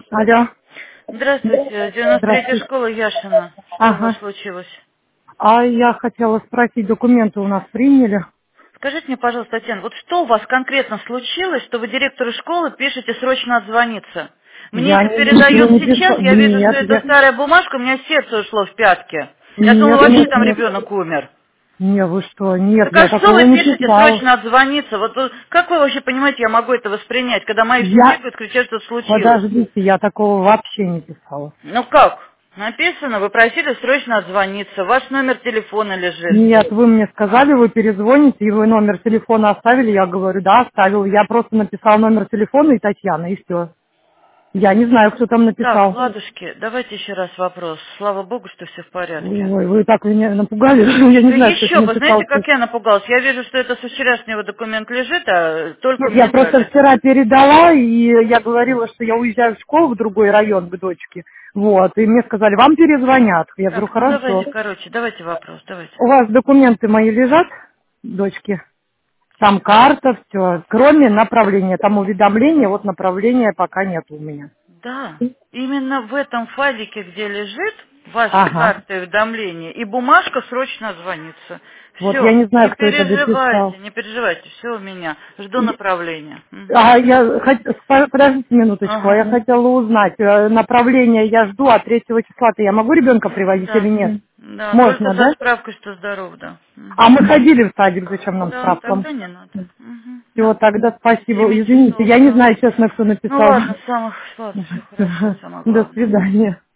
Алло. Здравствуйте, 93-я Здравствуйте. школа Яшина. Что у вас Ага. случилось? А я хотела спросить, документы у нас приняли? Скажите мне, пожалуйста, Татьяна, вот что у вас конкретно случилось, что вы директору школы пишете срочно отзвониться? Мне Я это ничего передают не сейчас, писала. я вижу, что Нет, это старая бумажка, у меня сердце ушло в пятки. Я думала, нет, вообще нет, там нет. ребенок умер. Не, вы что? Нет, Так я а что такого вы не пишете писала. срочно отзвониться? Вот как вы вообще понимаете, я могу это воспринять, когда мои все Я... бегают, кричат, что случилось? Подождите, я такого вообще не писала. Ну как? Написано, вы просили срочно отзвониться, ваш номер телефона лежит. Нет, вы мне сказали, вы перезвоните, и вы номер телефона оставили. Я говорю, да, оставил. Я просто написала номер телефона и Татьяна, и все. Я не знаю, кто там Так, написал. ладушки, давайте еще раз вопрос. Слава богу, что все в порядке. Ой, вы так меня напугали. Я не Да знаю, кто это еще бы, знаете, написал. как я напугалась? Я вижу, что это со вчерашнего документ лежит, а только Нет, я мне просто дали. вчера передала, и я говорила, что я уезжаю в школу в другой район к дочке. Вот, и мне сказали, вам перезвонят. Я говорю, Так, ну хорошо. давайте, короче, давайте вопрос, давайте. У вас документы мои лежат, дочки? Там карта, все. Кроме направления, там уведомления, вот направления пока нет у меня. Да, именно в этом файлике, где лежит ваша Ага. карта и уведомление, и бумажка срочно звонится. Вот я Все, не знаю, кто это дописал. не переживайте, все у меня. Жду направления. Мгм. А подождите минуточку, а Ага. я хотела узнать, направление я жду, а 3 числа-то я могу ребенка приводить или Да. нет? Да, только Можно, со да? справкой, что здоров, да. А Мгм. мы ходили в садик, зачем нам Да, справка? тогда не надо. Мгм. Все, Да. тогда До спасибо. 7 Извините, часов, я не да. знаю, честно, кто Ну написал. ладно, ладно, все хорошо, самое До главное. свидания.